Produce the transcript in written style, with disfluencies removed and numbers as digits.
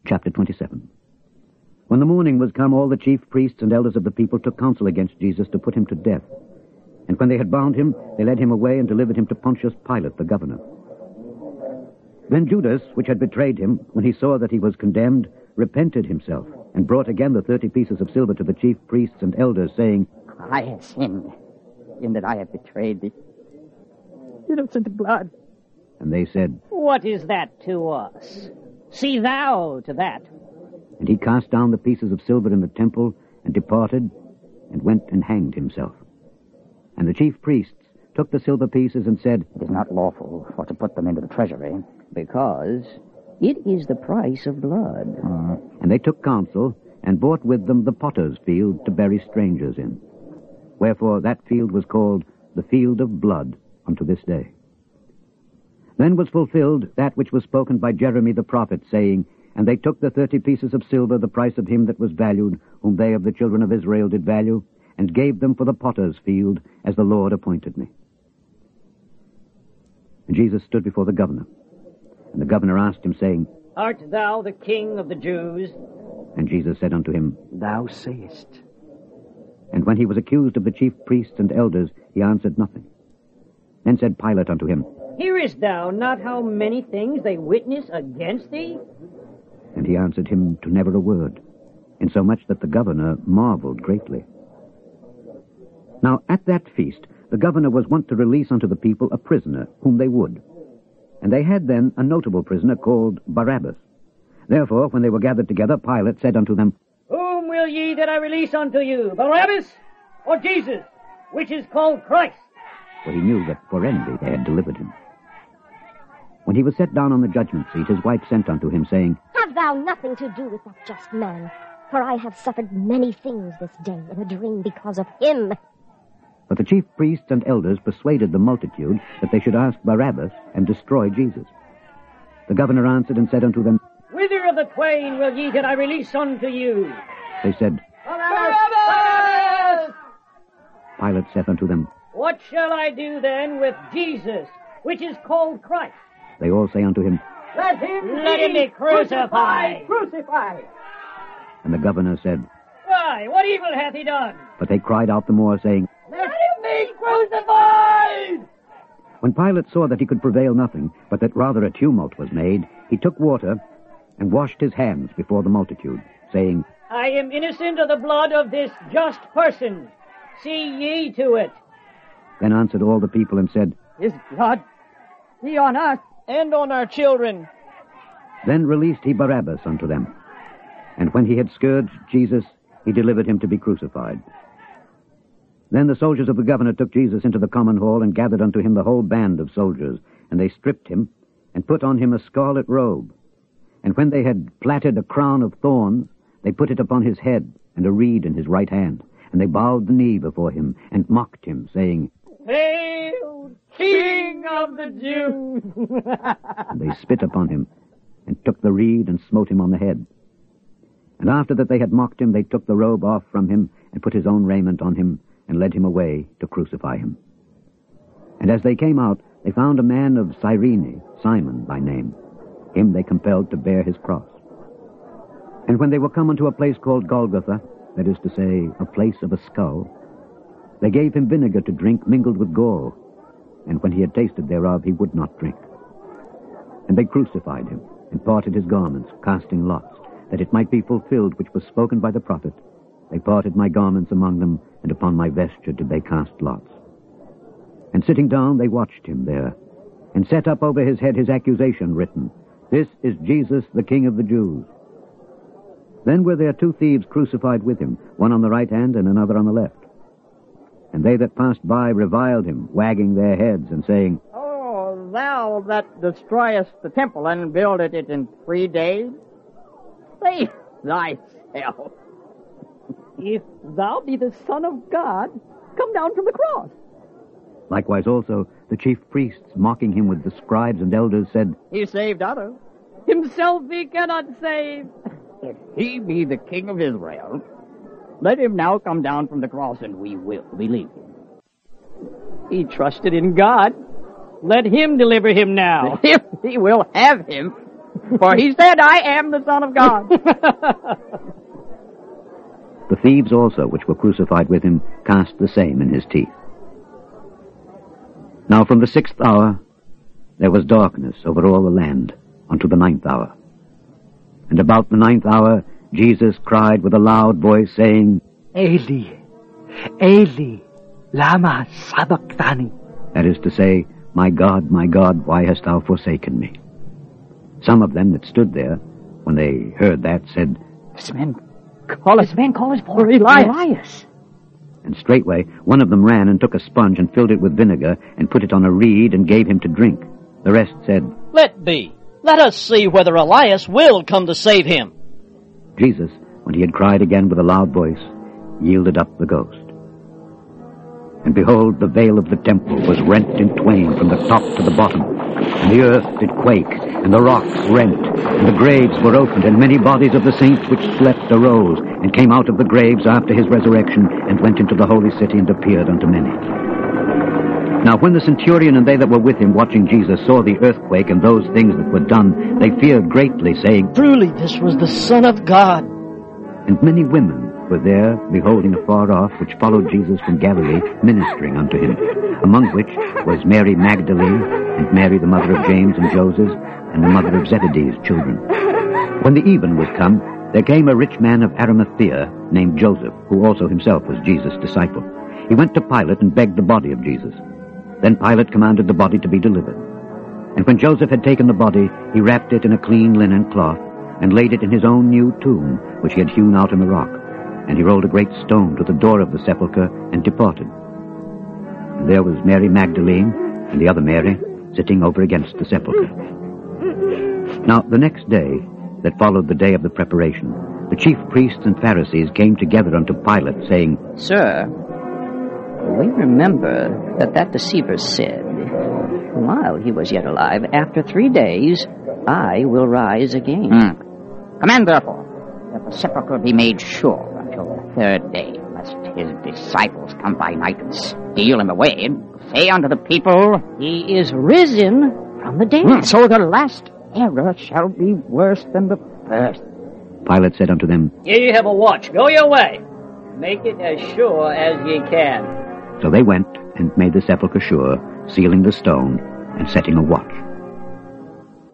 Chapter 27. When the morning was come, all the chief priests and elders of the people took counsel against Jesus to put him to death. And when they had bound him, they led him away and delivered him to Pontius Pilate, the governor. Then Judas, which had betrayed him, when he saw that he was condemned, repented himself, and brought again the 30 pieces of silver to the chief priests and elders, saying, I have sinned, in that I have betrayed thee. Innocent blood. And they said, What is that to us? See thou to that. And he cast down the pieces of silver in the temple, and departed, and went and hanged himself. And the chief priests took the silver pieces and said, It is not lawful for to put them into the treasury, because it is the price of blood. And they took counsel, and bought with them the potter's field to bury strangers in. Wherefore that field was called the field of blood unto this day. Then was fulfilled that which was spoken by Jeremy the prophet, saying, And they took the 30 pieces of silver, the price of him that was valued, whom they of the children of Israel did value, and gave them for the potter's field, as the Lord appointed me. And Jesus stood before the governor. And the governor asked him, saying, Art thou the king of the Jews? And Jesus said unto him, Thou sayest. And when he was accused of the chief priests and elders, he answered nothing. Then said Pilate unto him, Hearest thou not how many things they witness against thee? And he answered him to never a word, insomuch that the governor marveled greatly. Now at that feast the governor was wont to release unto the people a prisoner whom they would. And they had then a notable prisoner called Barabbas. Therefore, when they were gathered together, Pilate said unto them, Whom will ye that I release unto you, Barabbas or Jesus, which is called Christ? For he knew that for envy they had delivered him. When he was set down on the judgment seat, his wife sent unto him, saying, Have thou nothing to do with that just man, for I have suffered many things this day in a dream because of him. But the chief priests and elders persuaded the multitude that they should ask Barabbas and destroy Jesus. The governor answered and said unto them, Whither of the twain will ye that I release unto you? They said, Barabbas! Pilate saith unto them, What shall I do then with Jesus, which is called Christ? They all say unto him, Let him be crucified! Crucified! And the governor said, Why, what evil hath he done? But they cried out the more, saying, Let him be crucified! When Pilate saw that he could prevail nothing, but that rather a tumult was made, he took water and washed his hands before the multitude, saying, I am innocent of the blood of this just person. See ye to it. Then answered all the people and said, His blood be on us and on our children. Then released he Barabbas unto them. And when he had scourged Jesus, he delivered him to be crucified. Then the soldiers of the governor took Jesus into the common hall, and gathered unto him the whole band of soldiers. And they stripped him, and put on him a scarlet robe. And when they had plaited a crown of thorns, they put it upon his head, and a reed in his right hand. And they bowed the knee before him, and mocked him, saying, Hail, King of the Jews! And they spit upon him, and took the reed, and smote him on the head. And after that they had mocked him, they took the robe off from him, and put his own raiment on him, and led him away to crucify him. And as they came out, they found a man of Cyrene, Simon by name. Him they compelled to bear his cross. And when they were come unto a place called Golgotha, that is to say, a place of a skull, they gave him vinegar to drink mingled with gall, and when he had tasted thereof, he would not drink. And they crucified him, and parted his garments, casting lots, that it might be fulfilled which was spoken by the prophet, They parted my garments among them, and upon my vesture did they cast lots. And sitting down, they watched him there, and set up over his head his accusation written, This is Jesus, the King of the Jews. Then were there 2 thieves crucified with him, one on the right hand and another on the left. And they that passed by reviled him, wagging their heads, and saying, Oh, thou that destroyest the temple and buildest it in 3 days, save thyself. If thou be the Son of God, come down from the cross. Likewise also the chief priests, mocking him with the scribes and elders, said, He saved others. Himself he cannot save. If he be the King of Israel, let him now come down from the cross, and we will believe him. He trusted in God. Let him deliver him now. If he will have him. For he said, I am the Son of God. The thieves also, which were crucified with him, cast the same in his teeth. Now from the 6th hour there was darkness over all the land unto the 9th hour. And about the 9th hour Jesus cried with a loud voice, saying, Eli, Eli, lama sabachthani. That is to say, my God, why hast thou forsaken me? Some of them that stood there, when they heard that, said, This man call us for Elias. And straightway one of them ran and took a sponge and filled it with vinegar and put it on a reed and gave him to drink. The rest said, Let be. Let us see whether Elias will come to save him. Jesus, when he had cried again with a loud voice, yielded up the ghost. And behold, the veil of the temple was rent in twain from the top to the bottom, and the earth did quake, and the rocks rent, and the graves were opened, and many bodies of the saints which slept arose, and came out of the graves after his resurrection, and went into the holy city, and appeared unto many. Now when the centurion and they that were with him watching Jesus saw the earthquake and those things that were done, they feared greatly, saying, Truly this was the Son of God. And many women were there, beholding afar off, which followed Jesus from Galilee, ministering unto him, among which was Mary Magdalene, and Mary the mother of James and Joseph, and the mother of Zebedee's children. When the even was come, there came a rich man of Arimathea, named Joseph, who also himself was Jesus' disciple. He went to Pilate and begged the body of Jesus. Then Pilate commanded the body to be delivered. And when Joseph had taken the body, he wrapped it in a clean linen cloth, and laid it in his own new tomb, which he had hewn out in the rock. And he rolled a great stone to the door of the sepulchre, and departed. And there was Mary Magdalene, and the other Mary, sitting over against the sepulchre. Now the next day, that followed the day of the preparation, the chief priests and Pharisees came together unto Pilate, saying, Sir, we remember that deceiver said, while he was yet alive, after 3 days, I will rise again. Command, therefore, that the sepulchre be made sure until the 3rd day, lest his disciples come by night and steal him away, and say unto the people, He is risen from the dead. So the last error shall be worse than the first. Pilate said unto them, Ye have a watch. Go your way. Make it as sure as ye can. So they went and made the sepulchre sure, sealing the stone, and setting a watch.